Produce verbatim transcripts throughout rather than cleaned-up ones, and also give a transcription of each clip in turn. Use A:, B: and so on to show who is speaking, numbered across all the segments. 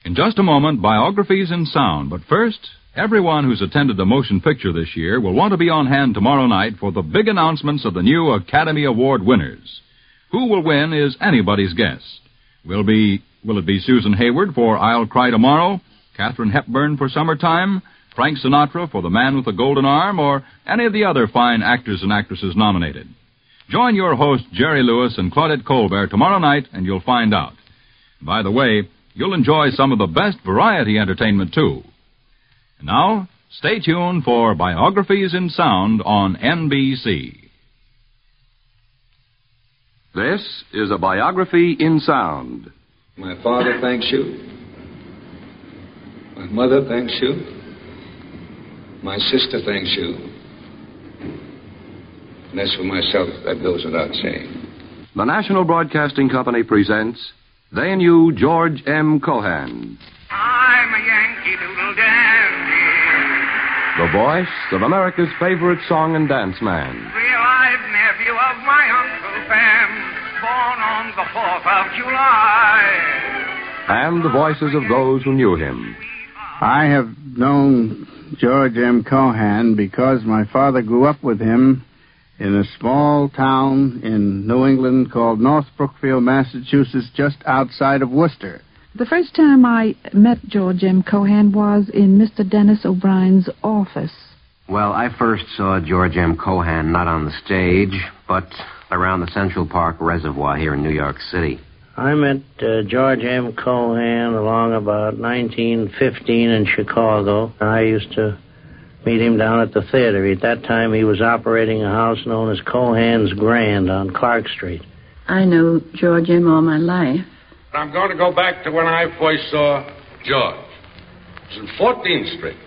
A: In just a moment, biographies in sound. But first, everyone who's attended the motion picture this year will want to be on hand tomorrow night for the big announcements of the new Academy Award winners. Who will win is anybody's guess. Will be will it be Susan Hayward for I'll Cry Tomorrow, Katharine Hepburn for Summertime, Frank Sinatra for The Man with the Golden Arm, or any of the other fine actors and actresses nominated? Join your host, Jerry Lewis, and Claudette Colbert tomorrow night, and you'll find out. By the way, you'll enjoy some of the best variety entertainment, too. And now, stay tuned for Biographies in Sound on N B C.
B: This is a biography in sound.
C: My father thanks you. My mother thanks you. My sister thanks you. And as for myself, that goes without saying.
B: The National Broadcasting Company presents They Knew George M. Cohan.
D: I'm a Yankee Doodle Dandy.
B: The voice of America's favorite song and dance man.
D: Real-life nephew of my Uncle Sam, born on the fourth of July.
B: And the voices of those who knew him.
E: I have known George M. Cohan because my father grew up with him in a small town in New England called North Brookfield, Massachusetts, just outside of Worcester.
F: The first time I met George M. Cohan was in Mister Dennis O'Brien's office.
G: Well, I first saw George M. Cohan not on the stage, but around the Central Park Reservoir here in New York City.
H: I met uh, George M. Cohan along about nineteen fifteen in Chicago. I used to meet him down at the theater. At that time, he was operating a house known as Cohan's Grand on Clark Street.
I: I know George M. all my life.
J: I'm going to go back to when I first saw George. It was in fourteenth Street.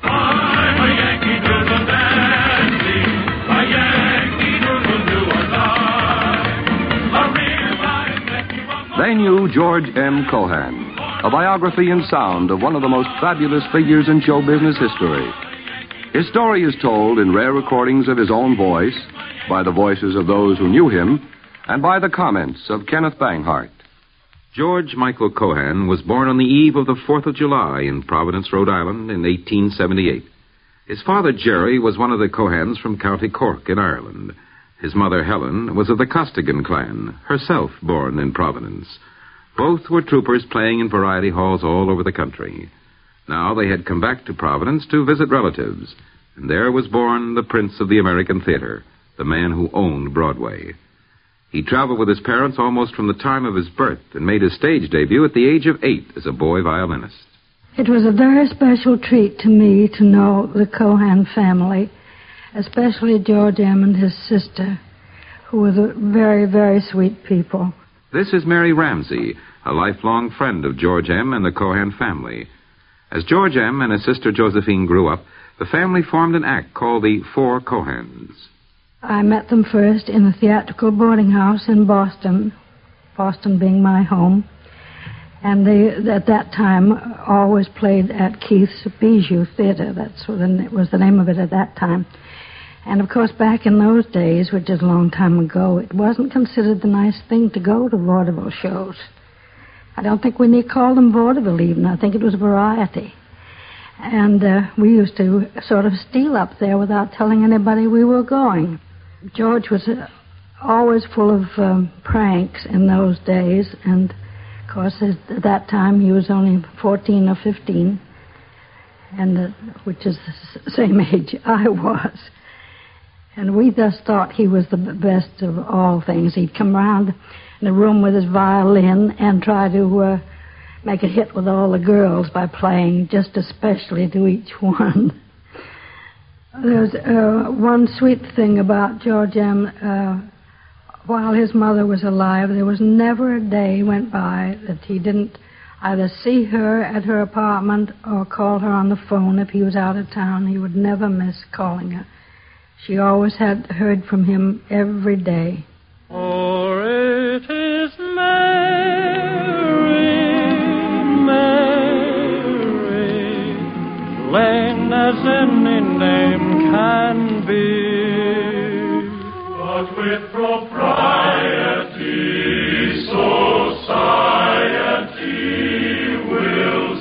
K: I'm a Yankee Doodle Dandy, a Yankee Doodle do or die, a real-life nephew of my...
B: They Knew George M. Cohan, a biography in sound of one of the most fabulous figures in show business history. His story is told in rare recordings of his own voice, by the voices of those who knew him, and by the comments of Kenneth Banghart.
L: George Michael Cohan was born on the eve of the fourth of July in Providence, Rhode Island in eighteen seventy-eight. His father, Jerry, was one of the Cohans from County Cork in Ireland. His mother, Helen, was of the Costigan clan, herself born in Providence. Both were troopers playing in variety halls all over the country. Now they had come back to Providence to visit relatives, and there was born the Prince of the American Theater, the man who owned Broadway. He traveled with his parents almost from the time of his birth and made his stage debut at the age of eight as a boy violinist.
M: It was a very special treat to me to know the Cohan family, especially George M. and his sister, who were the very, very sweet people.
L: This is Mary Ramsey, a lifelong friend of George M. and the Cohan family. As George M. and his sister Josephine grew up, the family formed an act called the Four Cohans.
M: I met them first in a theatrical boarding house in Boston, Boston being my home. And they, at that time, always played at Keith's Bijou Theater. That's what the, was the name of it at that time. And, of course, back in those days, which is a long time ago, it wasn't considered the nice thing to go to vaudeville shows. I don't think we need call them vaudeville even. I think it was variety. And uh, we used to sort of steal up there without telling anybody we were going. George was uh, always full of um, pranks in those days, and, of course, at that time he was only fourteen or fifteen, and uh, which is the same age I was. And we thus thought he was the best of all things. He'd come around in the room with his violin and try to uh, make a hit with all the girls by playing just especially to each one. There's uh, one sweet thing about George M. Uh, while his mother was alive, there was never a day went by that he didn't either see her at her apartment or call her on the phone if he was out of town. He would never miss calling her. She always had heard from him every day.
K: For it is Mary, Mary, plain as any name can be, but with propriety society will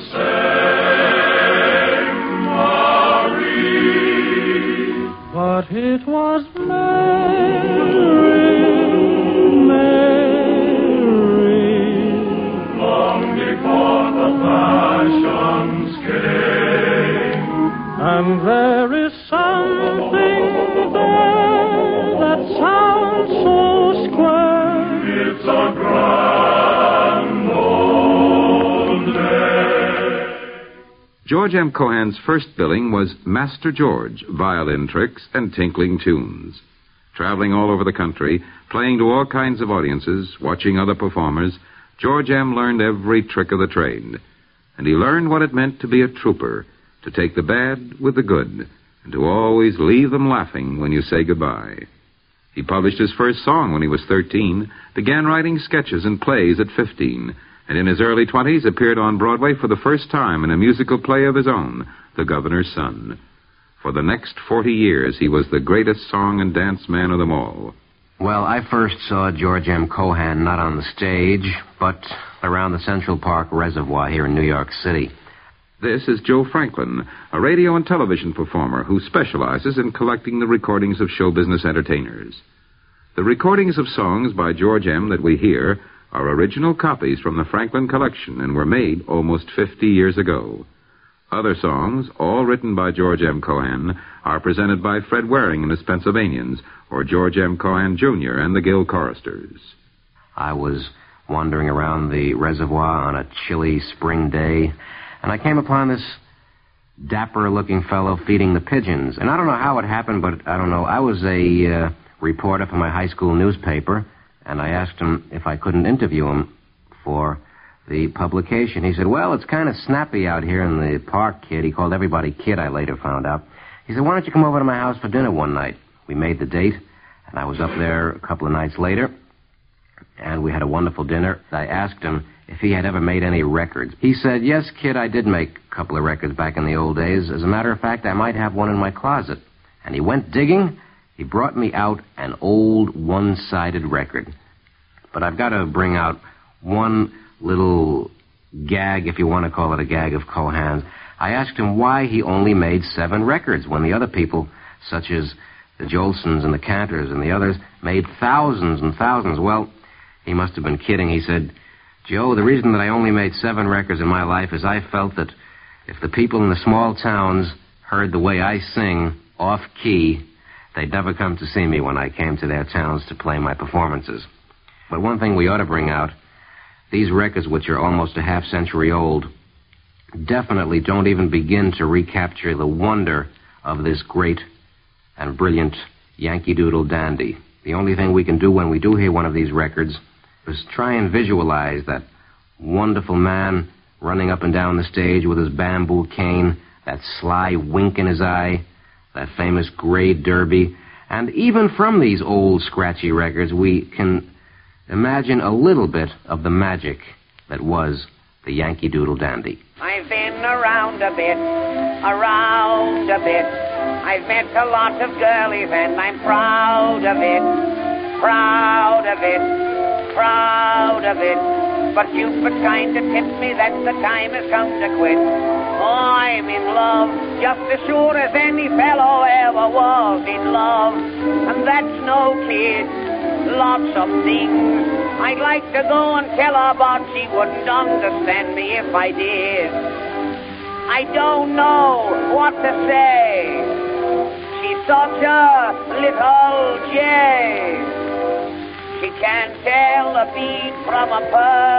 K: And there is something there that sounds so square. It's a grand old day.
L: George M. Cohan's first billing was Master George, violin tricks and tinkling tunes. Traveling all over the country, playing to all kinds of audiences, watching other performers, George M. learned every trick of the trade. And he learned what it meant to be a trooper, to take the bad with the good, and to always leave them laughing when you say goodbye. He published his first song when he was thirteen, began writing sketches and plays at fifteen, and in his early twenties appeared on Broadway for the first time in a musical play of his own, The Governor's Son. For the next forty years, he was the greatest song and dance man of them all.
G: Well, I first saw George M. Cohan not on the stage, but around the Central Park Reservoir here in New York City.
L: This is Joe Franklin, a radio and television performer who specializes in collecting the recordings of show business entertainers. The recordings of songs by George M. that we hear are original copies from the Franklin collection and were made almost fifty years ago. Other songs, all written by George M. Cohan, are presented by Fred Waring and his Pennsylvanians, or George M. Cohan, Junior and the Gill Choristers.
G: I was wandering around the reservoir on a chilly spring day, and I came upon this dapper-looking fellow feeding the pigeons. And I don't know how it happened, but I don't know. I was a uh, reporter for my high school newspaper, and I asked him if I couldn't interview him for the publication. He said, well, it's kind of snappy out here in the park, kid. He called everybody kid, I later found out. He said, why don't you come over to my house for dinner one night? We made the date, and I was up there a couple of nights later, and we had a wonderful dinner. I asked him if he had ever made any records. He said, yes, kid, I did make a couple of records back in the old days. As a matter of fact, I might have one in my closet. And he went digging. He brought me out an old one-sided record. But I've got to bring out one little gag, if you want to call it a gag, of Cohan's. I asked him why he only made seven records when the other people, such as the Jolsons and the Cantors and the others, made thousands and thousands. Well, he must have been kidding. He said, Joe, the reason that I only made seven records in my life is I felt that if the people in the small towns heard the way I sing off-key, they'd never come to see me when I came to their towns to play my performances. But one thing we ought to bring out, these records, which are almost a half century old, definitely don't even begin to recapture the wonder of this great and brilliant Yankee Doodle dandy. The only thing we can do when we do hear one of these records is try and visualize that wonderful man running up and down the stage with his bamboo cane, that sly wink in his eye, that famous gray derby. And even from these old scratchy records, we can imagine a little bit of the magic that was the Yankee Doodle dandy.
D: I've been around a bit, around a bit. I've met a lot of girlies and I'm proud of it, proud of it, proud of it. But Cupid kind of tipped me that the time has come to quit. Oh, I'm in love, just as sure as any fellow ever was in love. And that's no kid, lots of things I'd like to go and tell her, but she wouldn't understand me if I did. I don't know what to say. She's such a little jay. She can't tell a bead from a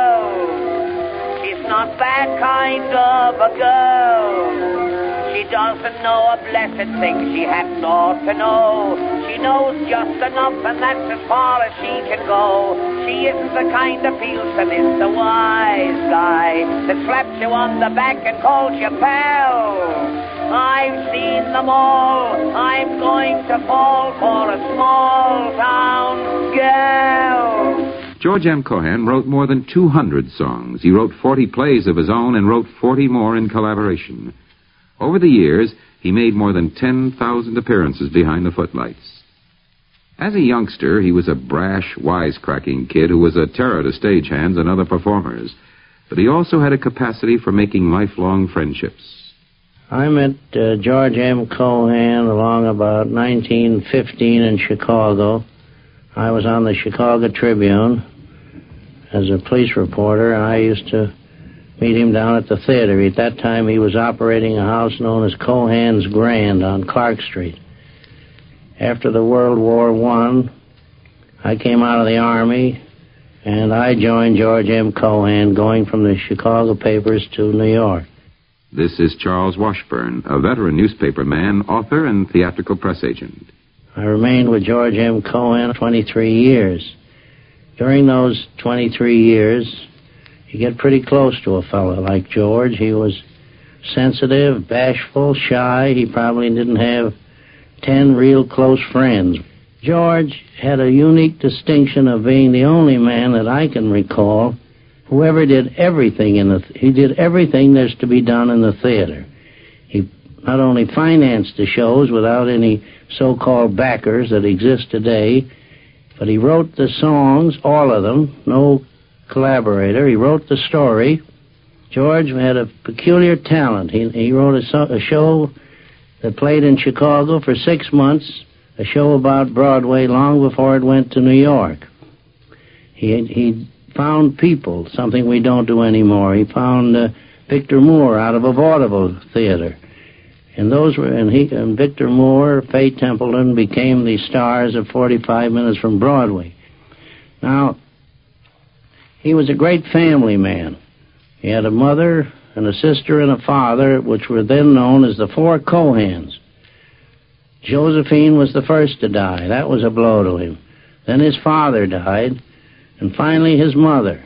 D: pearl. She's not that kind of a girl. She doesn't know a blessed thing she hadn't ought to know. She knows just enough, and that's as far as she can go. She isn't the kind of person, is the wise guy that slaps you on the back and calls you pal. I've seen them all. I'm going to fall for a small town girl.
L: George M. Cohan wrote more than two hundred songs. He wrote forty plays of his own and wrote forty more in collaboration. Over the years, he made more than ten thousand appearances behind the footlights. As a youngster, he was a brash, wisecracking kid who was a terror to stagehands and other performers. But he also had a capacity for making lifelong friendships.
H: I met uh, George M. Cohan along about nineteen fifteen in Chicago. I was on the Chicago Tribune as a police reporter, and I used to meet him down at the theater. At that time, he was operating a house known as Cohan's Grand on Clark Street. After the World War One, I came out of the Army, and I joined George M. Cohan, going from the Chicago papers to New York.
L: This is Charles Washburn, a veteran newspaper man, author, and theatrical press agent.
H: I remained with George M. Cohan twenty-three years. During those twenty-three years, you get pretty close to a fellow like George. He was sensitive, bashful, shy. He probably didn't have ten real close friends. George had a unique distinction of being the only man that I can recall who ever did everything in the... Th- he did everything there's to be done in the theater. He not only financed the shows without any so-called backers that exist today, but he wrote the songs, all of them, no collaborator. He wrote the story. George had a peculiar talent. He, he wrote a, so, a show that played in Chicago for six months, a show about Broadway long before it went to New York. He, he found people, something we don't do anymore. He found uh, Victor Moore out of a vaudeville theater. And those were, and he and Victor Moore, Faye Templeton became the stars of forty-five minutes from Broadway. Now, he was a great family man. He had a mother and a sister and a father, which were then known as the Four Cohans. Josephine was the first to die. That was a blow to him. Then his father died, and finally his mother.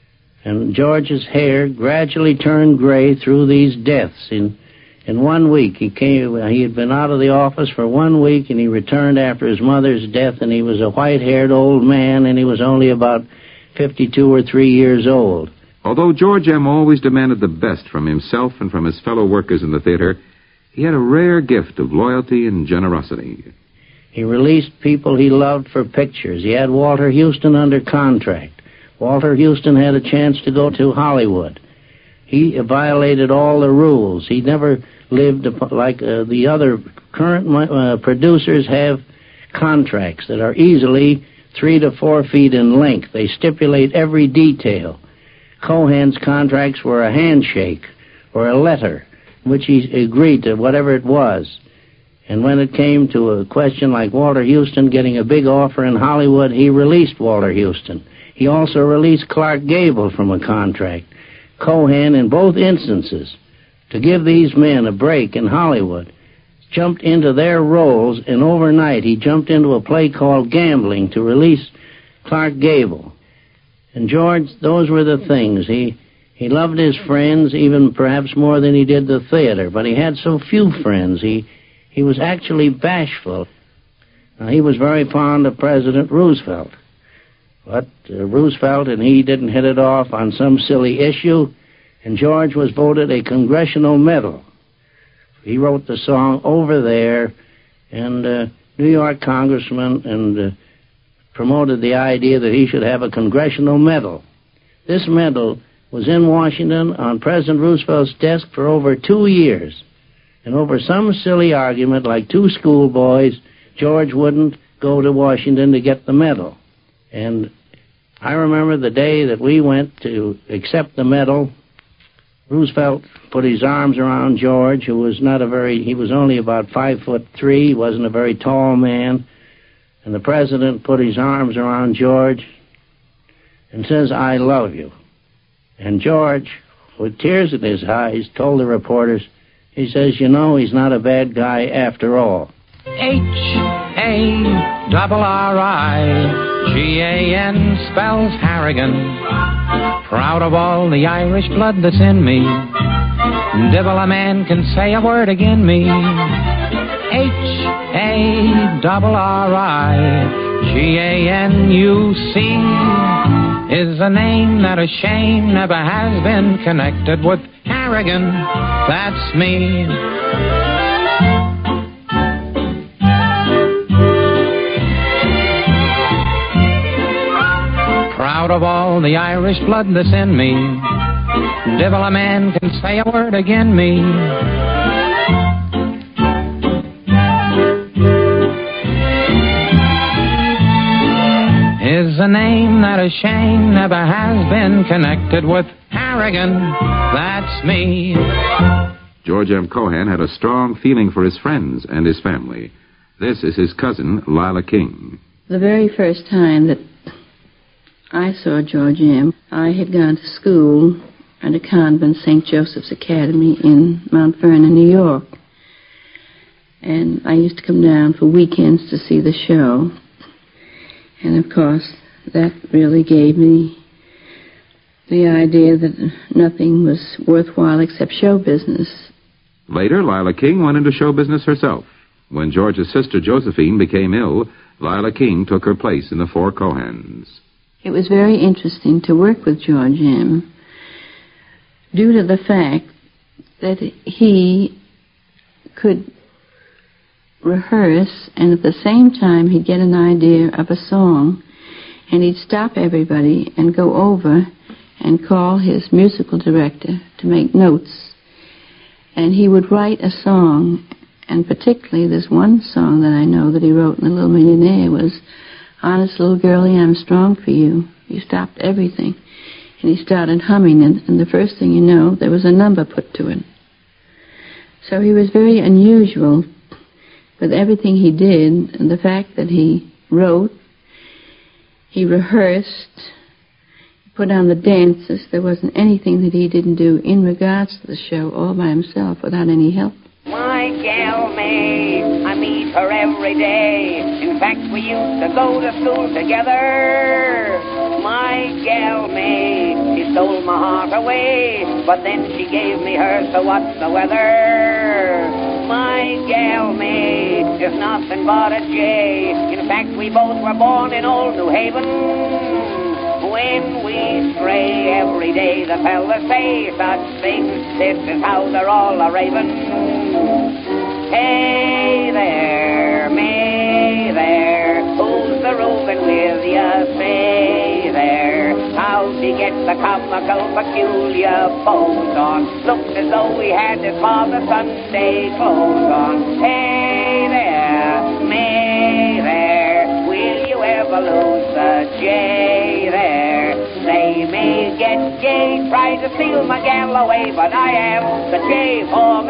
H: And George's hair gradually turned gray through these deaths. In in one week, he came. He had been out of the office for one week, and he returned after his mother's death, and he was a white-haired old man, and he was only about fifty-two or three years old.
L: Although George M. always demanded the best from himself and from his fellow workers in the theater, he had a rare gift of loyalty and generosity.
H: He released people he loved for pictures. He had Walter Houston under contract. Walter Houston had a chance to go to Hollywood. He violated all the rules. He never lived like uh, the other current uh, producers have contracts that are easily three to four feet in length. They stipulate every detail. Cohan's contracts were a handshake or a letter in which he agreed to whatever it was. And when it came to a question like Walter Houston getting a big offer in Hollywood, he released Walter Houston. He also released Clark Gable from a contract. Cohan, in both instances, to give these men a break in Hollywood, jumped into their roles, and overnight he jumped into a play called Gambling to release Clark Gable. And George, those were the things. He he loved his friends, even perhaps more than he did the theater, but he had so few friends. He he was actually bashful. Now, he was very fond of President Roosevelt. But uh, Roosevelt and he didn't hit it off on some silly issue, and George was voted a Congressional Medal. He wrote the song Over There, and uh, New York congressman and uh, promoted the idea that he should have a Congressional Medal. This medal was in Washington on President Roosevelt's desk for over two years. And over some silly argument, like two schoolboys, George wouldn't go to Washington to get the medal. And I remember the day that we went to accept the medal, Roosevelt put his arms around George, who was not a very, he was only about five foot three, he wasn't a very tall man. And the president put his arms around George and says, "I love you." And George, with tears in his eyes, told the reporters, he says, "You know, he's not a bad guy after all."
N: H A double R I G A N spells Harrigan. Proud of all the Irish blood that's in me. Divil a man can say a word agin me. H A double R I G A N U C is a name that a shame never has been connected with Harrigan. That's me. Proud of all the Irish blood that's in me. Divil a man can say a word agin me. Is a name that a shame never has been connected with Harrigan, that's me.
L: George M. Cohan had a strong feeling for his friends and his family. This is his cousin, Lila King.
I: The very first time that I saw George M., I had gone to school at a convent, Saint Joseph's Academy in Mount Vernon, New York. And I used to come down for weekends to see the show. And, of course, that really gave me the idea that nothing was worthwhile except show business.
L: Later, Lila King went into show business herself. When George's sister Josephine became ill, Lila King took her place in the Four Cohans.
I: It was very interesting to work with George M. due to the fact that he could rehearse, and at the same time he'd get an idea of a song, and he'd stop everybody and go over and call his musical director to make notes. And he would write a song, and particularly this one song that I know that he wrote in The Little Millionaire was, "Honest Little Girlie, I'm Strong for You." He stopped everything, and he started humming, and, and the first thing you know, there was a number put to it. So he was very unusual with everything he did, and the fact that he wrote, he rehearsed, put on the dances. There wasn't anything that he didn't do in regards to the show all by himself without any help.
D: My gal May, I meet her every day. In fact, we used to go to school together. My gal May, she stole my heart away, but then she gave me her, so what's the weather? My gal May is nothing but a jay. In fact, we both were born in old New Haven. When we stray every day, the fellas say such things. This is how they're all a raving. Hey there, May there, who's the roving with ya? Say there, how'd he get the comical, peculiar pose on? Looks as though we had his father's Sunday clothes on. Hey there, May there, will you ever lose the J there? They may get J, try to steal my gal away, but I am the J for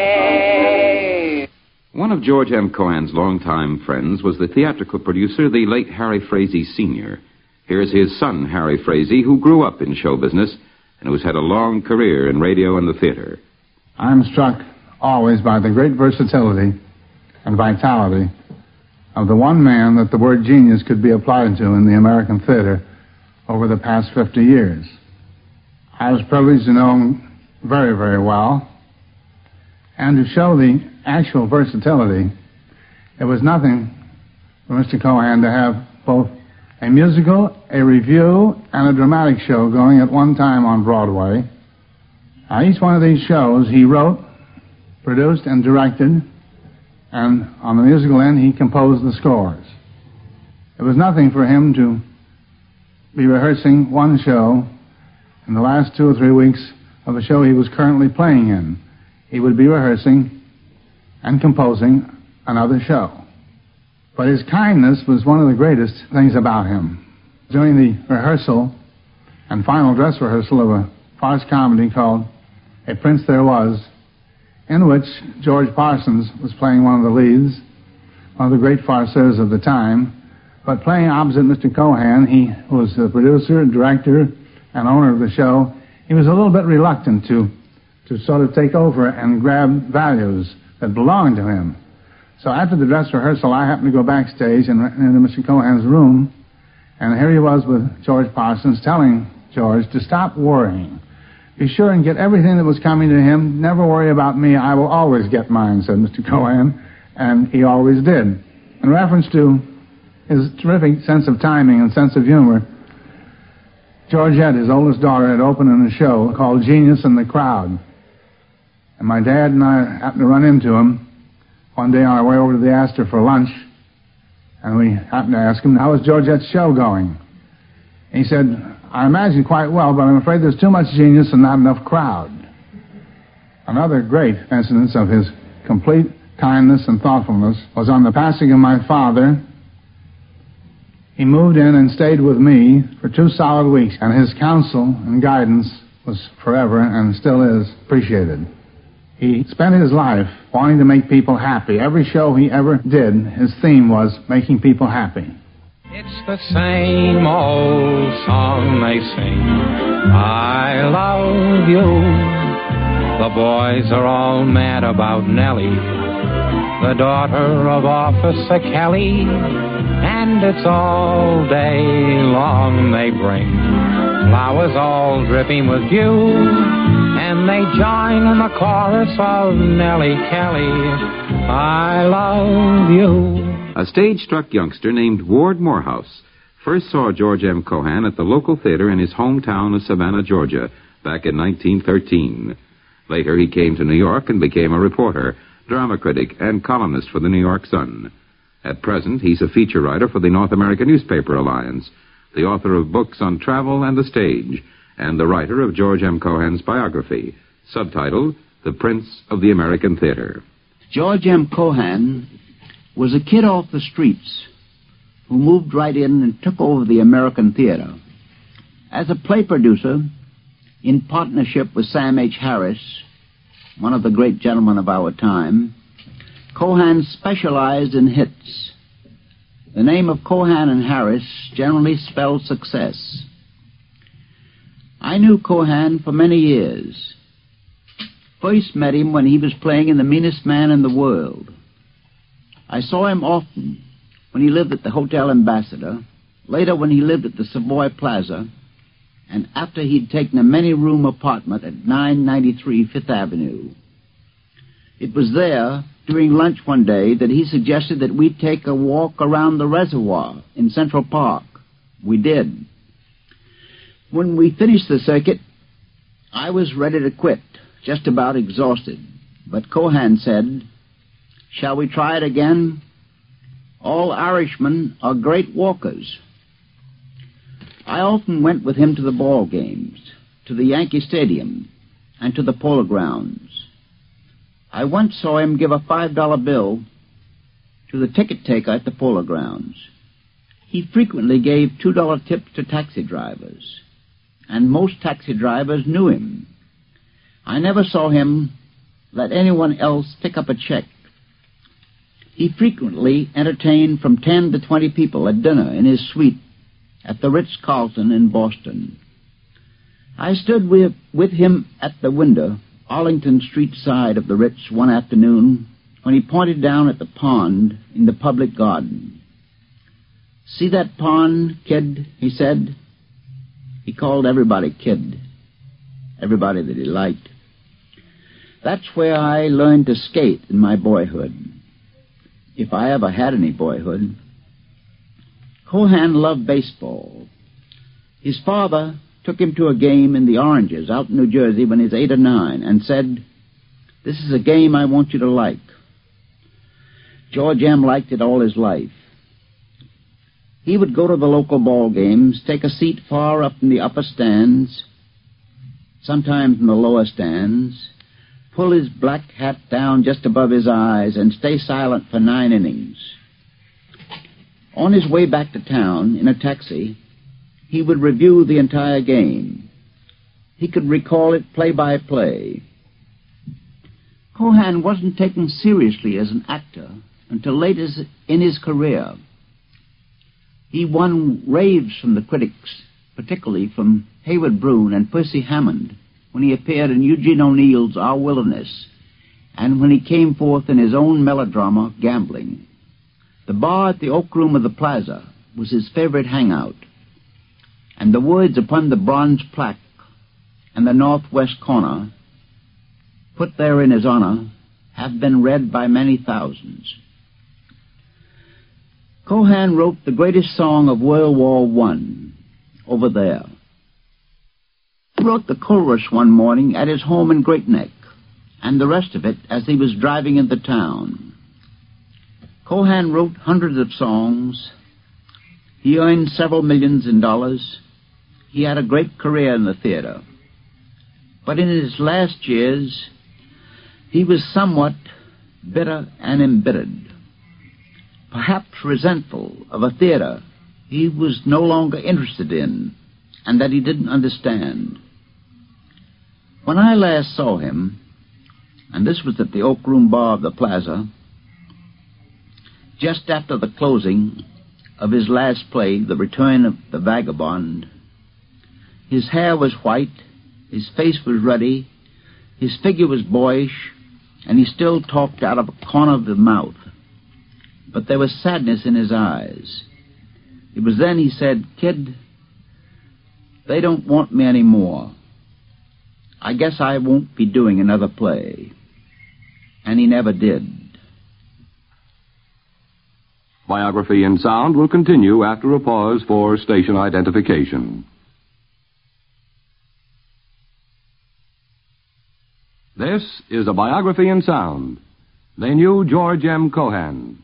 D: me.
L: One of George M. Cohan's longtime friends was the theatrical producer, the late Harry Frazee Senior Here's his son, Harry Frazee, who grew up in show business and who's had a long career in radio and the theater.
O: I'm struck always by the great versatility and vitality of the one man that the word genius could be applied to in the American theater over the past fifty years. I was privileged to know him very, very well, and to show the actual versatility, it was nothing for Mister Cohan to have both a musical, a revue, and a dramatic show going at one time on Broadway. Now, each one of these shows he wrote, produced, and directed, and on the musical end he composed the scores. It was nothing for him to be rehearsing one show in the last two or three weeks of a show he was currently playing in. He would be rehearsing and composing another show. But his kindness was one of the greatest things about him. During the rehearsal and final dress rehearsal of a farce comedy called A Prince There Was, in which George Parsons was playing one of the leads, one of the great farceurs of the time, but playing opposite Mister Cohan, he was the producer, director, and owner of the show. He was a little bit reluctant to, to sort of take over and grab values that belonged to him. So after the dress rehearsal, I happened to go backstage and into Mister Cohan's room, and here he was with George Parsons telling George to stop worrying. Be sure and get everything that was coming to him. Never worry about me. I will always get mine, said Mister Cohan, and he always did. In reference to his terrific sense of timing and sense of humor, Georgette, his oldest daughter, had opened in a show called Genius in the Crowd. And my dad and I happened to run into him one day on our way over to the Astor for lunch, and we happened to ask him, how is Georgette's show going? And he said, I imagine quite well, but I'm afraid there's too much genius and not enough crowd. Another great incident of his complete kindness and thoughtfulness was on the passing of my father. He moved in and stayed with me for two solid weeks, and his counsel and guidance was forever and still is appreciated. He spent his life wanting to make people happy. Every show he ever did, his theme was making people happy.
N: It's the same old song they sing, I love you. The boys are all mad about Nellie, the daughter of Officer Kelly, and it's all day long they bring flowers all dripping with dew, and they join in the chorus of Nellie Kelly, I love you.
L: A stage-struck youngster named Ward Morehouse first saw George M. Cohan at the local theater in his hometown of Savannah, Georgia, back in nineteen thirteen. Later, he came to New York and became a reporter, drama critic, and columnist for the New York Sun. At present, he's a feature writer for the North American Newspaper Alliance, the author of books on travel and the stage, and the writer of George M. Cohan's biography, subtitled The Prince of the American Theater.
P: George M. Cohan was a kid off the streets who moved right in and took over the American theater. As a play producer, in partnership with Sam H. Harris, one of the great gentlemen of our time, Cohan specialized in hits. The name of Cohan and Harris generally spelled success. I knew Cohan for many years. First met him when he was playing in The Meanest Man in the World. I saw him often when he lived at the Hotel Ambassador, later when he lived at the Savoy Plaza, and after he'd taken a many-room apartment at nine ninety-three Fifth Avenue. It was there, during lunch one day, that he suggested that we take a walk around the reservoir in Central Park. We did. When we finished the circuit, I was ready to quit, just about exhausted. But Cohan said, "Shall we try it again? All Irishmen are great walkers." I often went with him to the ball games, to the Yankee Stadium, and to the Polo Grounds. I once saw him give a five dollar bill to the ticket taker at the Polo Grounds. He frequently gave two dollar tips to taxi drivers, and most taxi drivers knew him. I never saw him let anyone else pick up a check. He frequently entertained from ten to twenty people at dinner in his suite at the Ritz-Carlton in Boston. I stood with, with him at the window, Arlington Street side of the Ritz, one afternoon when he pointed down at the pond in the public garden. "See that pond, kid?" he said. He called everybody kid, everybody that he liked. That's where I learned to skate in my boyhood, if I ever had any boyhood. Cohan loved baseball. His father took him to a game in the Oranges out in New Jersey when he was eight or nine and said, "This is a game I want you to like." George M. liked it all his life. He would go to the local ball games, take a seat far up in the upper stands, sometimes in the lower stands, pull his black hat down just above his eyes, and stay silent for nine innings. On his way back to town in a taxi, he would review the entire game. He could recall it play by play. Cohan wasn't taken seriously as an actor until late in his career. He won raves from the critics, particularly from Hayward Broun and Percy Hammond, when he appeared in Eugene O'Neill's Our Wilderness, and when he came forth in his own melodrama, Gambling. The bar at the Oak Room of the Plaza was his favorite hangout, and the words upon the bronze plaque in the northwest corner, put there in his honor, have been read by many thousands. Cohan wrote the greatest song of World War One, Over There. He wrote the chorus one morning at his home in Great Neck, and the rest of it as he was driving into town. Cohan wrote hundreds of songs. He earned several millions in dollars. He had a great career in the theater. But in his last years, he was somewhat bitter and embittered, perhaps resentful of a theater he was no longer interested in and that he didn't understand. When I last saw him, and this was at the Oak Room Bar of the Plaza, just after the closing of his last play, The Return of the Vagabond, his hair was white, his face was ruddy, his figure was boyish, and he still talked out of a corner of his mouth. But there was sadness in his eyes. It was then he said, "Kid, they don't want me anymore. I guess I won't be doing another play." And he never did.
B: Biography in Sound will continue after a pause for station identification. This is a Biography in Sound. They knew George M. Cohan.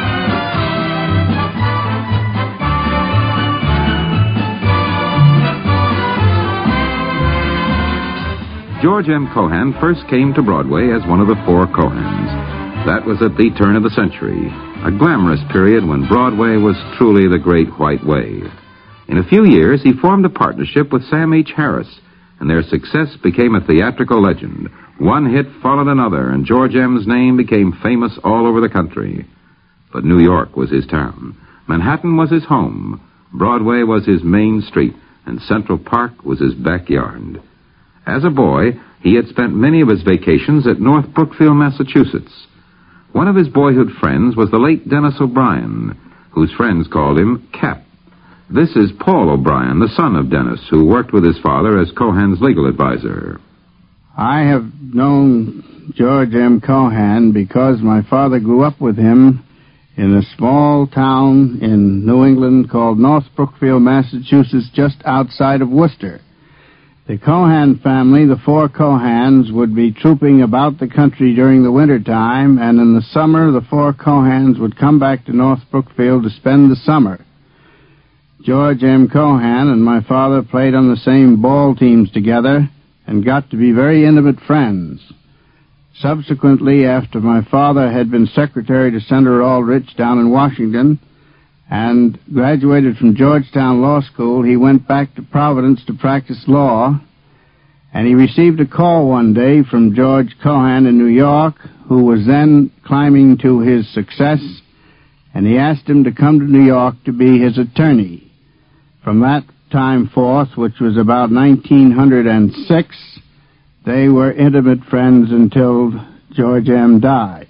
L: George M. Cohan first came to Broadway as one of the four Cohans. That was at the turn of the century, a glamorous period when Broadway was truly the great white wave. In a few years, he formed a partnership with Sam H. Harris, and their success became a theatrical legend. One hit followed another, and George M.'s name became famous all over the country. But New York was his town. Manhattan was his home. Broadway was his main street, and Central Park was his backyard. As a boy, he had spent many of his vacations at North Brookfield, Massachusetts. One of his boyhood friends was the late Dennis O'Brien, whose friends called him Cap. This is Paul O'Brien, the son of Dennis, who worked with his father as Cohan's legal advisor.
E: I have known George M. Cohan because my father grew up with him in a small town in New England called North Brookfield, Massachusetts, just outside of Worcester. The Cohan family, the four Cohans, would be trooping about the country during the winter time, and in the summer the four Cohans would come back to North Brookfield to spend the summer. George M. Cohan and my father played on the same ball teams together and got to be very intimate friends. Subsequently, after my father had been secretary to Senator Aldrich down in Washington and graduated from Georgetown Law School, he went back to Providence to practice law, and he received a call one day from George Cohan in New York, who was then climbing to his success, and he asked him to come to New York to be his attorney. From that time forth, which was about nineteen oh six, they were intimate friends until George M. died.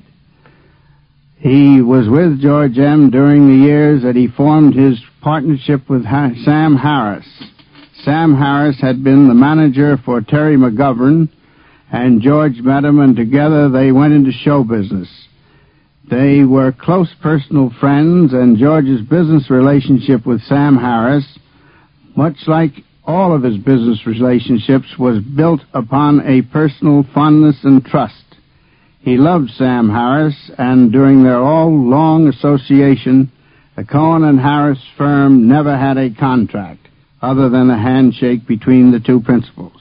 E: He was with George M. during the years that he formed his partnership with ha- Sam Harris. Sam Harris had been the manager for Terry McGovern, and George met him, and together they went into show business. They were close personal friends, and George's business relationship with Sam Harris, much like all of his business relationships, was built upon a personal fondness and trust. He loved Sam Harris, and during their all long association, the Cohen and Harris firm never had a contract other than a handshake between the two principals.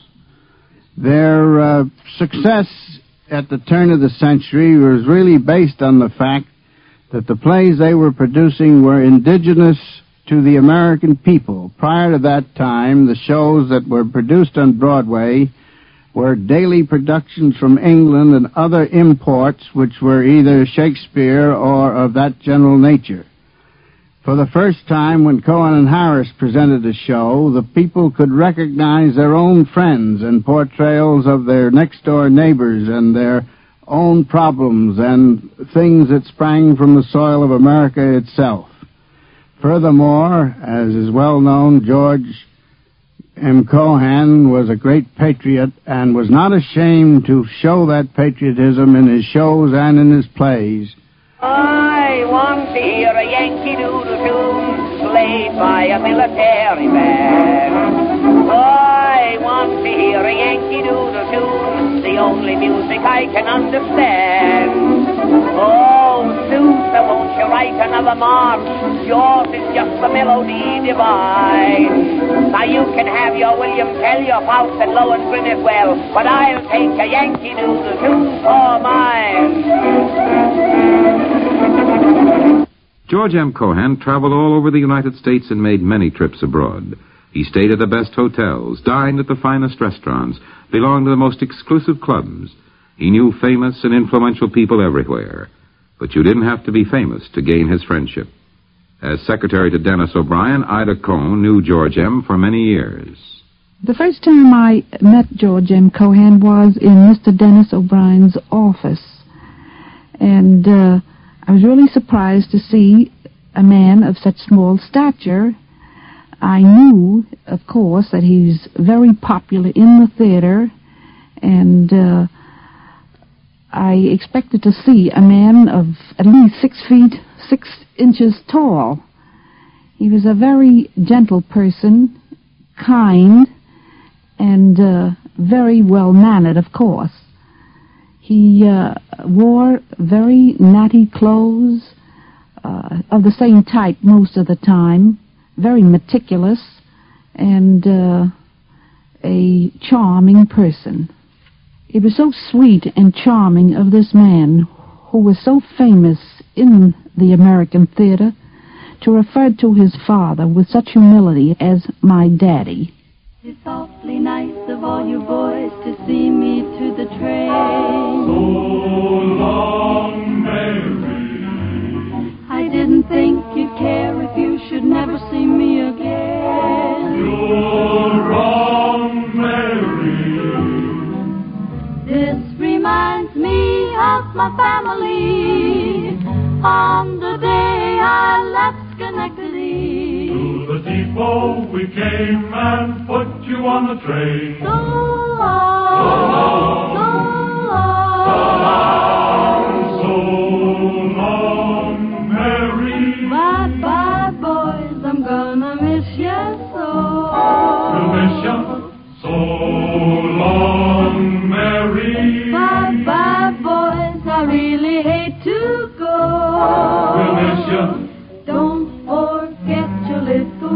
E: Their uh, success at the turn of the century was really based on the fact that the plays they were producing were indigenous to the American people. Prior to that time, the shows that were produced on Broadway were daily productions from England and other imports which were either Shakespeare or of that general nature. For the first time, when Cohen and Harris presented a show, the people could recognize their own friends and portrayals of their next-door neighbors and their own problems and things that sprang from the soil of America itself. Furthermore, as is well known, George M. Cohan was a great patriot and was not ashamed to show that patriotism in his shows and in his plays.
D: I want to hear a Yankee Doodle tune played by a military band. I want to hear a Yankee Doodle tune, the only music I can understand. Oh, Sousa, won't you write another march? Yours is just the melody divine. Now you can have your William Tell, your Faust and Lohengrin as well, but I'll take a Yankee Doodle tune for mine.
L: George M. Cohan traveled all over the United States and made many trips abroad. He stayed at the best hotels, dined at the finest restaurants, belonged to the most exclusive clubs. He knew famous and influential people everywhere. But you didn't have to be famous to gain his friendship. As secretary to Dennis O'Brien, Ida Cohn knew George M. for many years.
F: The first time I met George M. Cohan was in Mister Dennis O'Brien's office. And uh, I was really surprised to see a man of such small stature. I knew, of course, that he's very popular in the theater, and uh, I expected to see a man of at least six feet, six inches tall. He was a very gentle person, kind, and uh, very well-mannered, of course. He uh, wore very natty clothes, uh, of the same type most of the time, very meticulous, and uh, a charming person. It was so sweet and charming of this man, who was so famous in the American theater, to refer to his father with such humility as my daddy.
Q: It's awfully nice of all you boys to see me to the train.
K: So long, Mary.
Q: I didn't think you'd care if you should never see me again.
K: You're wrong, Mary.
Q: This reminds me of my family on the day I left Schenectady.
K: To the depot we came and put you on the train.
Q: So long, so long,
K: so long, Mary.
Q: Bye bye, boys, I'm gonna miss you so.
K: We'll miss you so long, Mary.
Q: Bye bye, boys, I really hate to go.
K: We'll miss you.
Q: Don't forget your little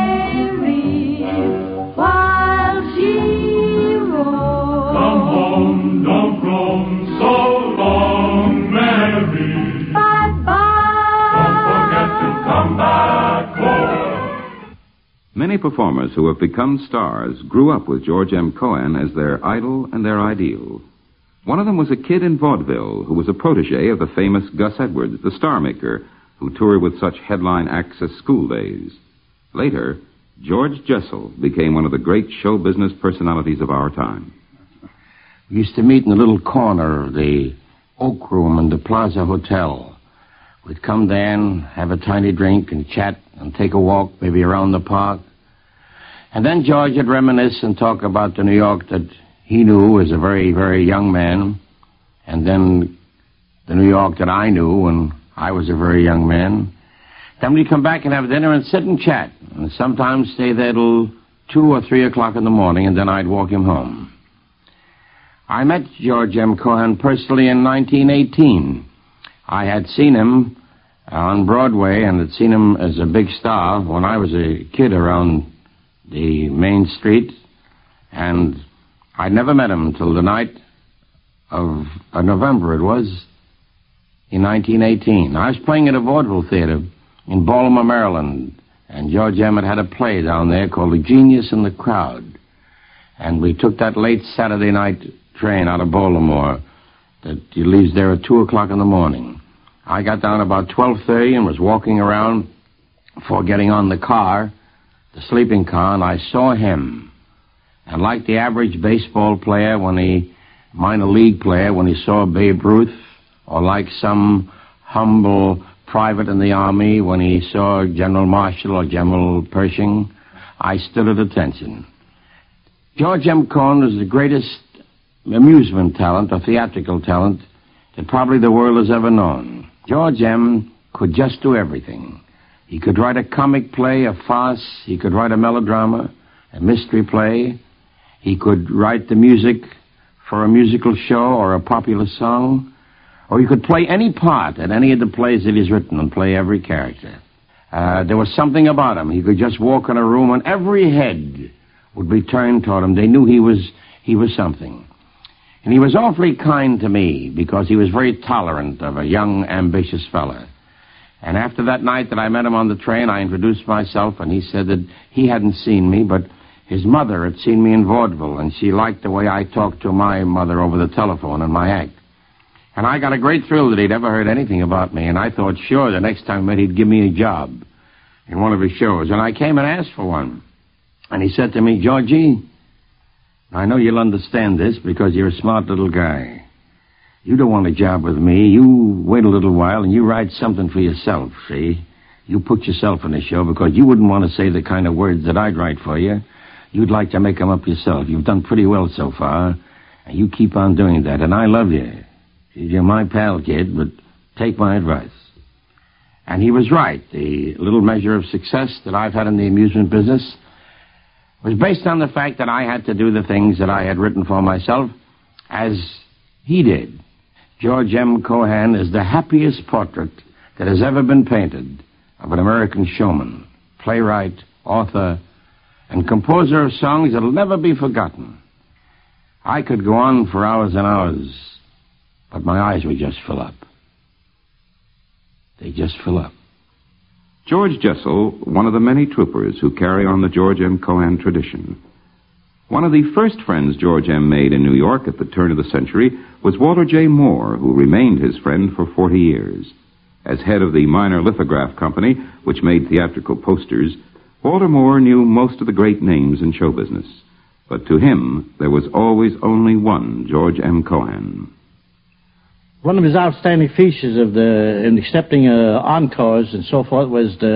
Q: Mary while she roams.
K: Come home, don't roam so long, Mary.
Q: Bye bye.
K: Don't forget to come back home.
L: Many performers who have become stars grew up with George M. Cohan as their idol and their ideal. One of them was a kid in vaudeville who was a protege of the famous Gus Edwards, the star maker, who toured with such headline acts as School Days. Later, George Jessel became one of the great show business personalities of our time.
R: We used to meet in a little corner of the Oak Room in the Plaza Hotel. We'd come down, have a tiny drink and chat and take a walk, maybe around the park. And then George would reminisce and talk about the New York that he knew as a very, very young man, and then the New York that I knew when I was a very young man. Then we'd come back and have dinner and sit and chat, and sometimes stay there till two or three o'clock in the morning, and then I'd walk him home. I met George M. Cohan personally in nineteen eighteen. I had seen him on Broadway and had seen him as a big star when I was a kid around the main street, and I'd never met him till the night of uh, November, it was, in nineteen eighteen. I was playing at a vaudeville theater in Baltimore, Maryland, and George Emmett had a play down there called The Genius in the Crowd. And we took that late Saturday night train out of Baltimore that leaves there at two o'clock in the morning. I got down about twelve thirty and was walking around before getting on the car, the sleeping car, and I saw him. And like the average baseball player when he, minor league player, when he saw Babe Ruth, or like some humble private in the Army when he saw General Marshall or General Pershing, I stood at attention. George M. Cohan was the greatest amusement talent, or theatrical talent, that probably the world has ever known. George M. could just do everything. He could write a comic play, a farce. He could write a melodrama, a mystery play. He could write the music for a musical show or a popular song. Or he could play any part at any of the plays that he's written and play every character. Uh, there was something about him. He could just walk in a room and every head would be turned toward him. They knew he was he was something. And he was awfully kind to me because he was very tolerant of a young, ambitious fella. And after that night that I met him on the train, I introduced myself, and he said that he hadn't seen me, but His mother had seen me in vaudeville, and she liked the way I talked to my mother over the telephone in my act. And I got a great thrill that he'd ever heard anything about me, and I thought, sure, the next time we met, he'd give me a job in one of his shows. And I came and asked for one. And he said to me, Georgie, I know you'll understand this because you're a smart little guy. You don't want a job with me. You wait a little while and you write something for yourself, see? You put yourself in the show because you wouldn't want to say the kind of words that I'd write for you. You'd like to make them up yourself. You've done pretty well so far, and you keep on doing that, and I love you. You're my pal, kid, but take my advice. And he was right. The little measure of success that I've had in the amusement business was based on the fact that I had to do the things that I had written for myself as he did. George M. Cohan is the happiest portrait that has ever been painted of an American showman, playwright, author, and composer of songs that'll never be forgotten. I could go on for hours and hours, but my eyes would just fill up. They just fill up.
L: George Jessel, one of the many troopers who carry on the George M. Cohan tradition. One of the first friends George M. made in New York at the turn of the century was Walter J. Moore, who remained his friend for forty years. As head of the Minor Lithograph Company, which made theatrical posters, Walter Moore knew most of the great names in show business. But to him, there was always only one George M. Cohan.
H: One of his outstanding features of the in accepting uh, encores and so forth was the,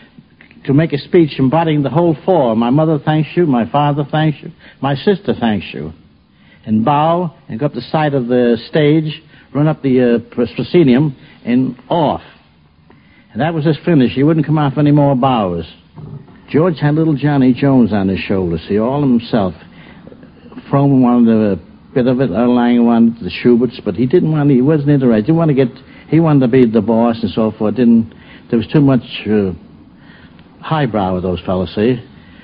H: to make a speech embodying the whole four. My mother thanks you, my father thanks you, my sister thanks you. And bow and go up the side of the stage, run up the uh, proscenium, and off. And that was his finish. He wouldn't come off any more bows. George had little Johnny Jones on his shoulder, see, all himself. Froman wanted a bit of it, Erlanger wanted the Schuberts, but he didn't want, he wasn't interested. He didn't want to get, he wanted to be the boss and so forth. Didn't, there was too much uh, highbrow with those fellows, see.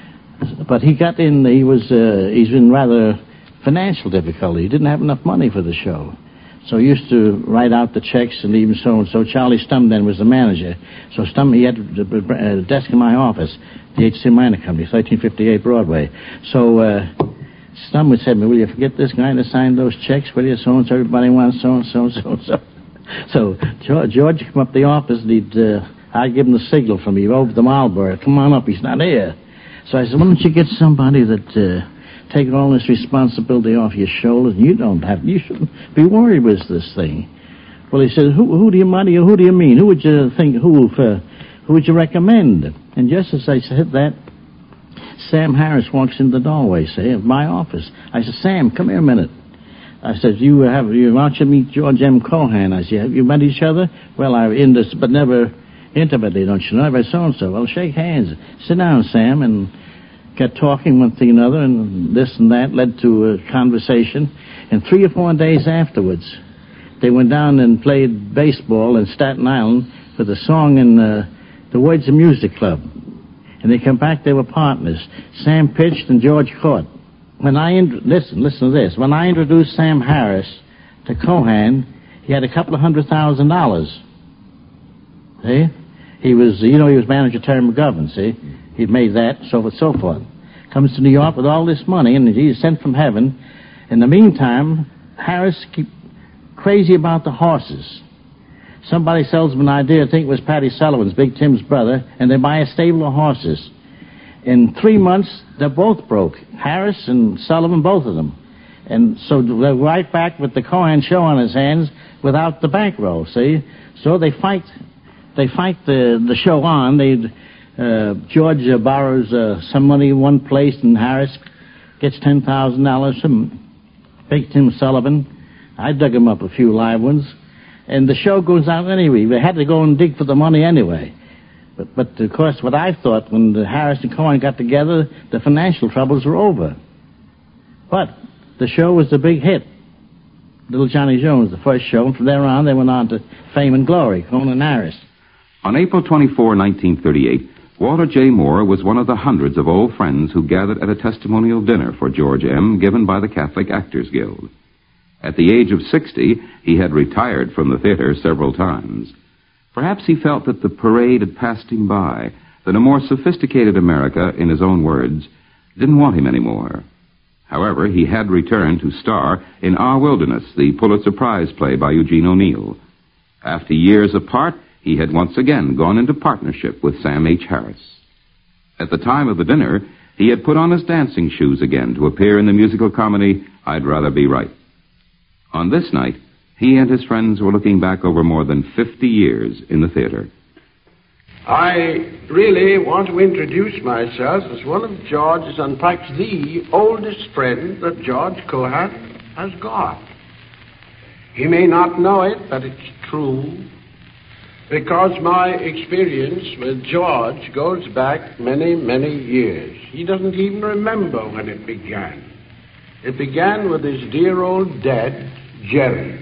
H: But he got in, he was, uh, he's in rather financial difficulty. He didn't have enough money for the show. So he used to write out the checks and even so and so. Charlie Stum then was the manager. So Stum, he had a desk in my office, the H C Minor Company, thirteen fifty-eight Broadway. So uh, Stum would say to me, will you forget this guy to sign those checks? Will you? So and so, everybody wants so and so and so and so. So George, George would come up the office and he'd, uh, I'd give him the signal from me over the Marlboro. Come on up, he's not here. So I said, why don't you get somebody that... Uh, taking all this responsibility off your shoulders, and you don't have, you shouldn't be worried with this thing. Well, he said, who, who do you money, who do you mean? Who would you think, who, for, who would you recommend? And just as I said that, Sam Harris walks in the doorway, say, of my office. I said, Sam, come here a minute. I said, you have, you want to meet George M. Cohan? I said, have you met each other? Well, I in this, but never intimately, don't you know? I've so-and-so. Well, shake hands. Sit down, Sam, and got talking one thing another, and this and that led to a conversation. And three or four days afterwards, they went down and played baseball in Staten Island with a song in uh, the Words and Music Club. And they come back, they were partners. Sam pitched and George caught. When I, in- listen, listen to this. When I introduced Sam Harris to Cohan, he had a couple of hundred thousand dollars. See? He was, you know, he was manager Terry McGovern, see? He'd made that, so forth, so forth. Comes to New York with all this money, and he's sent from heaven. In the meantime, Harris keep crazy about the horses. Somebody sells him an idea, I think it was Patty Sullivan's, Big Tim's brother, and they buy a stable of horses. In three months, they're both broke. Harris and Sullivan, both of them. And so they're right back with the Cohan show on his hands without the bankroll, see? So they fight, they fight the, the show on. They... Uh, George uh, borrows uh, some money in one place, and Harris gets ten thousand dollars from Big Tim Sullivan. I dug him up a few live ones. And the show goes out anyway. They had to go and dig for the money anyway. But, but of course, what I thought when the Harris and Cohan got together, the financial troubles were over. But the show was a big hit. Little Johnny Jones, the first show. And from there on, they went on to fame and glory, Cohan and Harris.
L: On April twenty-fourth, nineteen thirty-eight, Walter J. Moore was one of the hundreds of old friends who gathered at a testimonial dinner for George M. given by the Catholic Actors Guild. At the age of sixty, he had retired from the theater several times. Perhaps he felt that the parade had passed him by, that a more sophisticated America, in his own words, didn't want him anymore. However, he had returned to star in Our Wilderness, the Pulitzer Prize play by Eugene O'Neill. After years apart, he had once again gone into partnership with Sam H. Harris. At the time of the dinner, he had put on his dancing shoes again to appear in the musical comedy I'd Rather Be Right. On this night, he and his friends were looking back over more than fifty years in the theater.
S: I really want to introduce myself as one of George's and perhaps the oldest friend that George Cohan has got. He may not know it, but it's true, because my experience with George goes back many, many years. He doesn't even remember when it began. It began with his dear old dad, Jerry.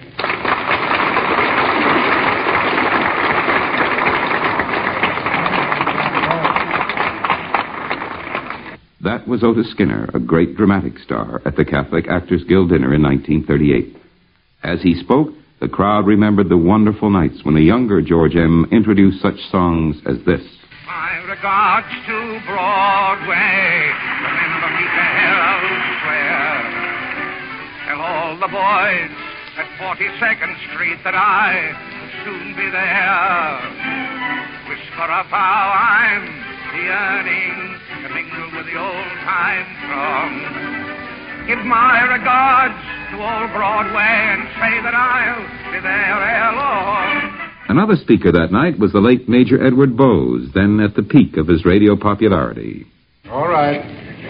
L: That was Otis Skinner, a great dramatic star, at the Catholic Actors Guild dinner in nineteen thirty-eight. As he spoke, the crowd remembered the wonderful nights when a younger George M. introduced such songs as this.
K: My regards to Broadway. Remember me to Herald Square. Tell all the boys at forty-second Street that I will soon be there. Whisper of how I'm yearning to mingle with the old-time throng. Give my regards to old Broadway and say that I'll be there ere long.
L: Another speaker that night was the late Major Edward Bowes, then at the peak of his radio popularity.
S: All right.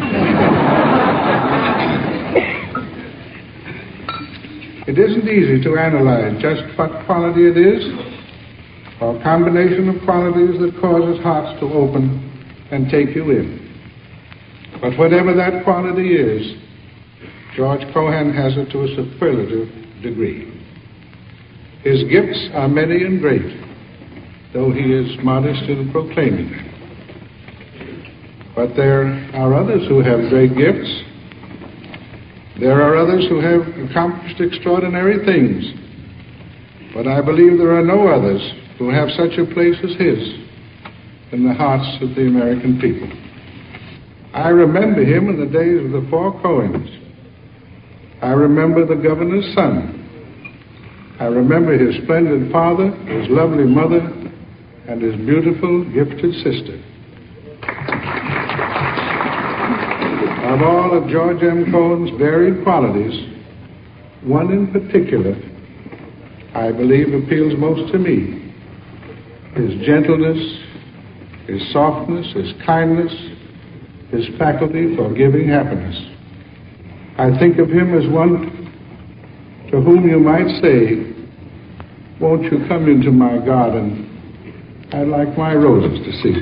O: It isn't easy to analyze just what quality it is, or a combination of qualities that causes hearts to open and take you in. But whatever that quality is, George Cohan has it to a superlative degree. His gifts are many and great, though he is modest in proclaiming them. But there are others who have great gifts. There are others who have accomplished extraordinary things. But I believe there are no others who have such a place as his in the hearts of the American people. I remember him in the days of the four Cohens. I remember the governor's son. I remember his splendid father, his lovely mother, and his beautiful, gifted sister. Of all of George M. Cohan's varied qualities, one in particular, I believe, appeals most to me. His gentleness, his softness, his kindness, his faculty for giving happiness. I think of him as one to whom you might say, won't you come into my garden? I'd like my roses to see.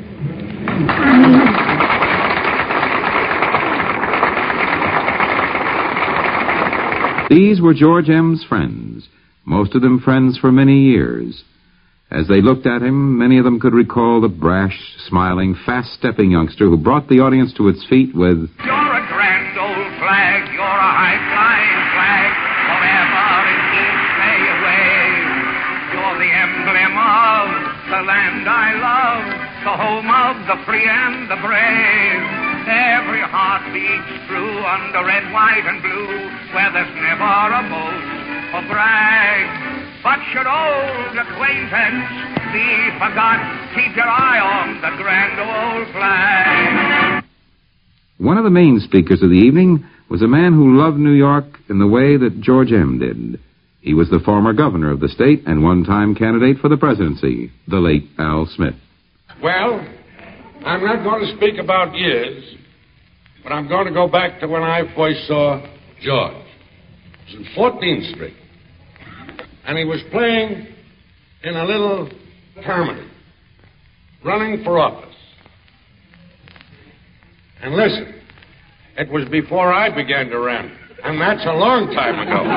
L: These were George M.'s friends, most of them friends for many years. As they looked at him, many of them could recall the brash, smiling, fast-stepping youngster who brought the audience to its feet with,
K: You're a grand old flag, you're a high-flying flag, forever in each may you wave. You're the emblem of the land I love, the home of the free and the brave. Every heart beats true under red, white, and blue, where there's never a boast or brag. But should old acquaintance be forgot, keep your eye on the grand old flag.
L: One of the main speakers of the evening was a man who loved New York in the way that George M. did. He was the former governor of the state and one-time candidate for the presidency, the late Al Smith.
J: Well, I'm not going to speak about years, but I'm going to go back to when I first saw George. It was in fourteenth Street. And he was playing in a little terminal, running for office. And listen, it was before I began to run, and that's a long time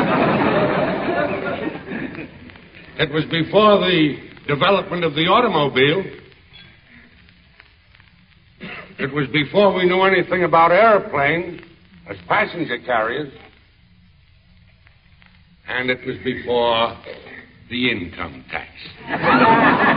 J: ago. It was before the development of the automobile. It was before we knew anything about airplanes as passenger carriers. And it was before the income tax.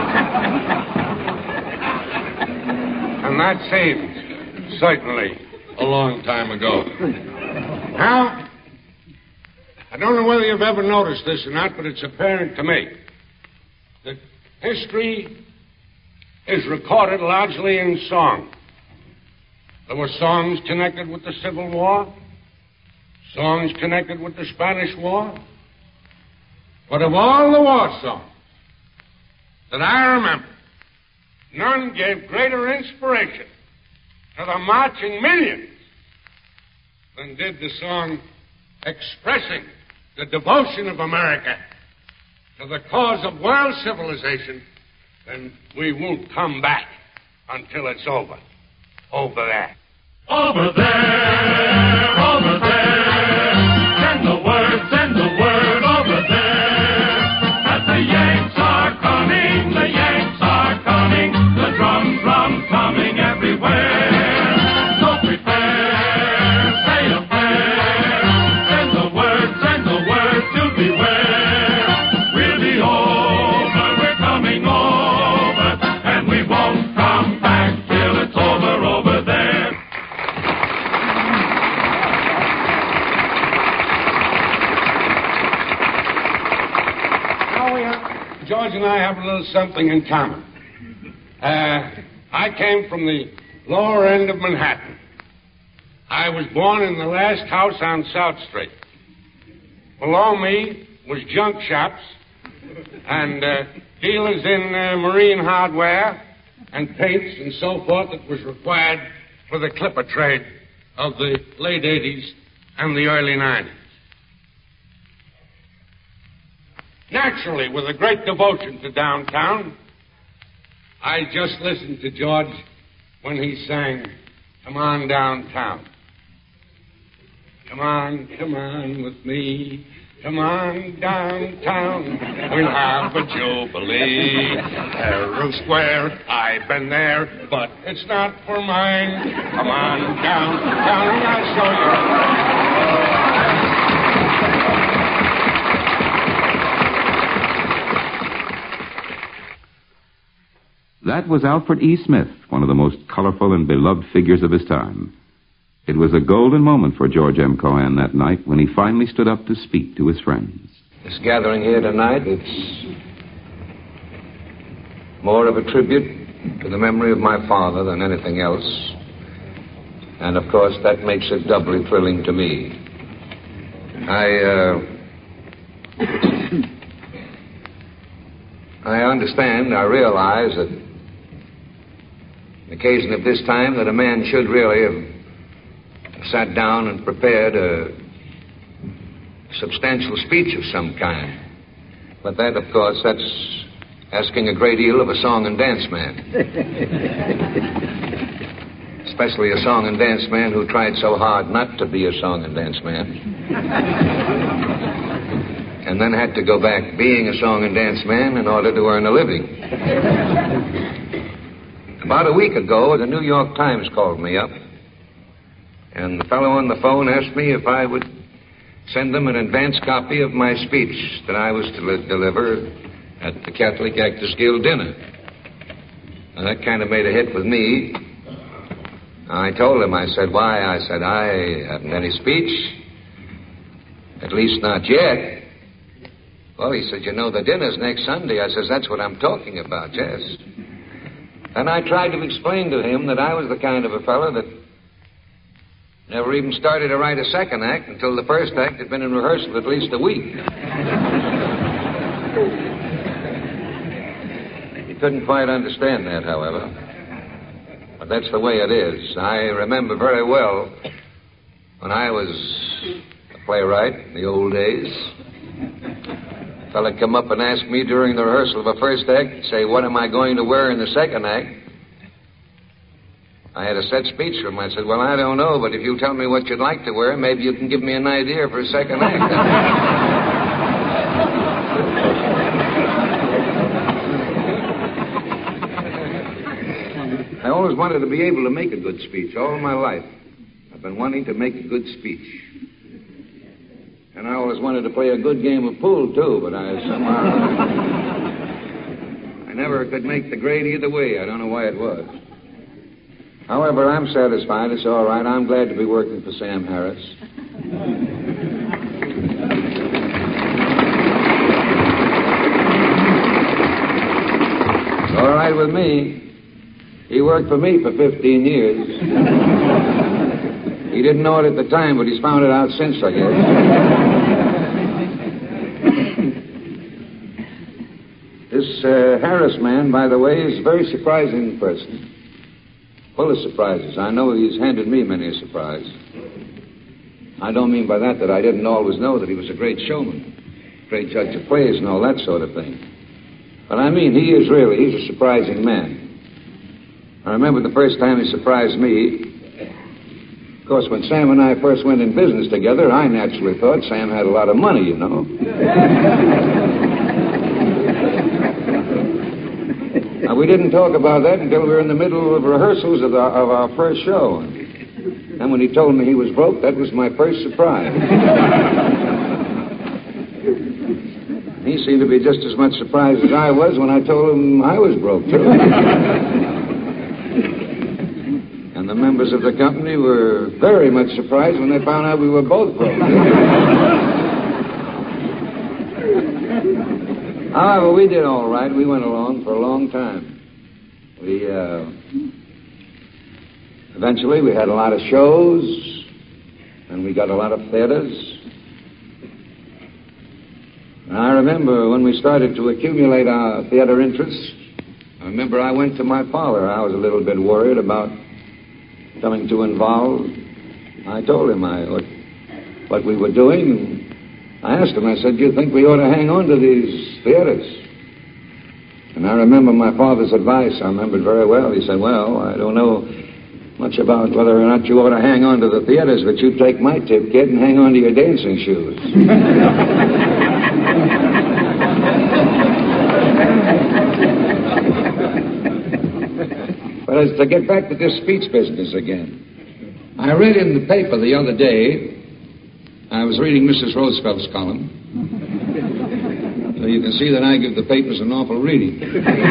J: And that saved, certainly, a long time ago. Now, I don't know whether you've ever noticed this or not, but it's apparent to me that history is recorded largely in song. There were songs connected with the Civil War, songs connected with the Spanish War. But of all the war songs that I remember, none gave greater inspiration to the marching millions than did the song expressing the devotion of America to the cause of world civilization. And we won't come back until it's over. Over there.
K: Over there, over there. Send the word, send the word over there. That the Yanks are coming, the Yanks are coming. The drums, drums coming everywhere. So prepare, say a prayer. Send the word, send the word to beware. We'll be over, we're coming over. And we won't come back till it's over, over there.
J: George and I have a little something in common. Uh, I came from the lower end of Manhattan. I was born in the last house on South Street. Below me was junk shops and uh, dealers in uh, marine hardware and paints and so forth that was required for the clipper trade of the late eighties and the early nineties. Naturally, with a great devotion to downtown, I just listened to George when he sang, "Come on downtown. Come on, come on with me. Come on downtown. We'll have a jubilee. Herald Square, I've been there, but it's not for mine. Come on downtown and I'll show you."
L: That was Alfred E. Smith, one of the most colorful and beloved figures of his time. It was a golden moment for George M. Cohan that night when he finally stood up to speak to his friends.
C: This gathering here tonight, it's more of a tribute to the memory of my father than anything else. And, of course, that makes it doubly thrilling to me. I, uh... I understand, I realize that on the occasion of this time that a man should really have sat down and prepared a substantial speech of some kind. But that, of course, that's asking a great deal of a song and dance man. Especially a song and dance man who tried so hard not to be a song and dance man. And then had to go back being a song and dance man in order to earn a living. About a week ago, the New York Times called me up, and the fellow on the phone asked me if I would send them an advance copy of my speech that I was to li- deliver at the Catholic Actors Guild dinner. And that kind of made a hit with me. I told him, I said, why? I said, I haven't any speech. At least not yet. Well, he said, you know, the dinner's next Sunday. I says, that's what I'm talking about, yes. And I tried to explain to him that I was the kind of a fellow that never even started to write a second act until the first act had been in rehearsal at least a week. He couldn't quite understand that, however. But that's the way it is. I remember very well when I was a playwright in the old days. A fella come up and ask me during the rehearsal of a first act, say, what am I going to wear in the second act? I had a set speech for him. I said, well, I don't know, but if you tell me what you'd like to wear, maybe you can give me an idea for a second act. I always wanted to be able to make a good speech all my life. I've been wanting to make a good speech. And I always wanted to play a good game of pool, too, but I somehow... I never could make the grade either way. I don't know why it was. However, I'm satisfied. It's all right. I'm glad to be working for Sam Harris. It's all right with me. He worked for me for fifteen years. He didn't know it at the time, but he's found it out since, I guess. This uh, Harris man, by the way, is a very surprising person. Full of surprises. I know he's handed me many a surprise. I don't mean by that that I didn't always know that he was a great showman, great judge of plays and all that sort of thing. But I mean, he is really, he's a surprising man. I remember the first time he surprised me. Of course, when Sam and I first went in business together, I naturally thought Sam had a lot of money, you know. Now, we didn't talk about that until we were in the middle of rehearsals of, the, of our first show. And when he told me he was broke, that was my first surprise. He seemed to be just as much surprised as I was when I told him I was broke, too. And the members of the company were very much surprised when they found out we were both broke. However, we did all right. We went along for a long time. We, uh... Eventually, we had a lot of shows, and we got a lot of theaters. And I remember when we started to accumulate our theater interests, I remember I went to my father. I was a little bit worried about coming too involved. I told him I, what, what we were doing. I asked him, I said, do you think we ought to hang on to these theaters? And I remember my father's advice. I remember it very well. He said, well, I don't know much about whether or not you ought to hang on to the theaters, but you take my tip, kid, and hang on to your dancing shoes. But as to get back to this speech business again, I read in the paper the other day, I was reading Missus Roosevelt's column. So you can see that I give the papers an awful reading.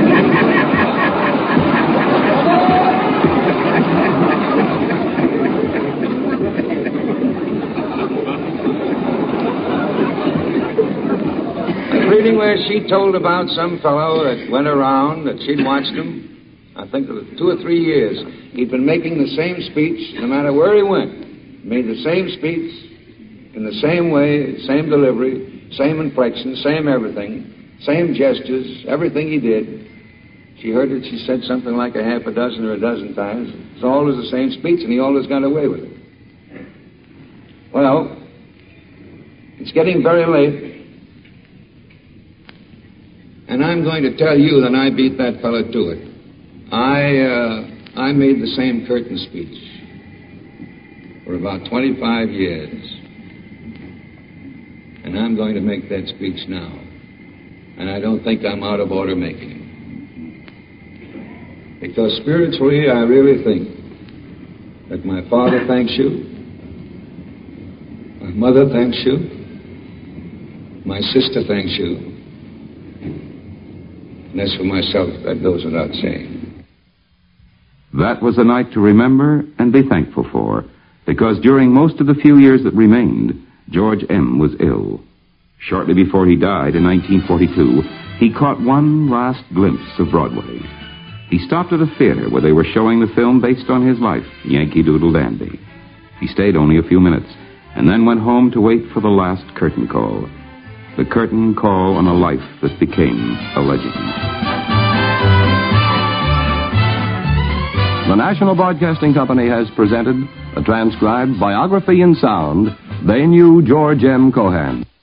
C: Reading where she told about some fellow that went around, that she'd watched him, I think it was two or three years. He'd been making the same speech no matter where he went. Made the same speech in the same way, same delivery, same inflection, same everything, same gestures, everything he did. She heard it, she said something like a half a dozen or a dozen times. It's always the same speech, and he always got away with it. Well, it's getting very late. And I'm going to tell you that I beat that fellow to it. I, uh, I made the same curtain speech for about twenty-five years. And I'm going to make that speech now. And I don't think I'm out of order making it. Because spiritually, I really think that my father thanks you, my mother thanks you, my sister thanks you. And as for myself, that goes without saying.
L: That was a night to remember and be thankful for, because during most of the few years that remained, George M. was ill. Shortly before he died in nineteen forty-two, he caught one last glimpse of Broadway. He stopped at a theater where they were showing the film based on his life, Yankee Doodle Dandy. He stayed only a few minutes, and then went home to wait for the last curtain call. The curtain call on a life that became a legend.
T: The National Broadcasting Company has presented a transcribed biography in sound, They Knew George M. Cohan.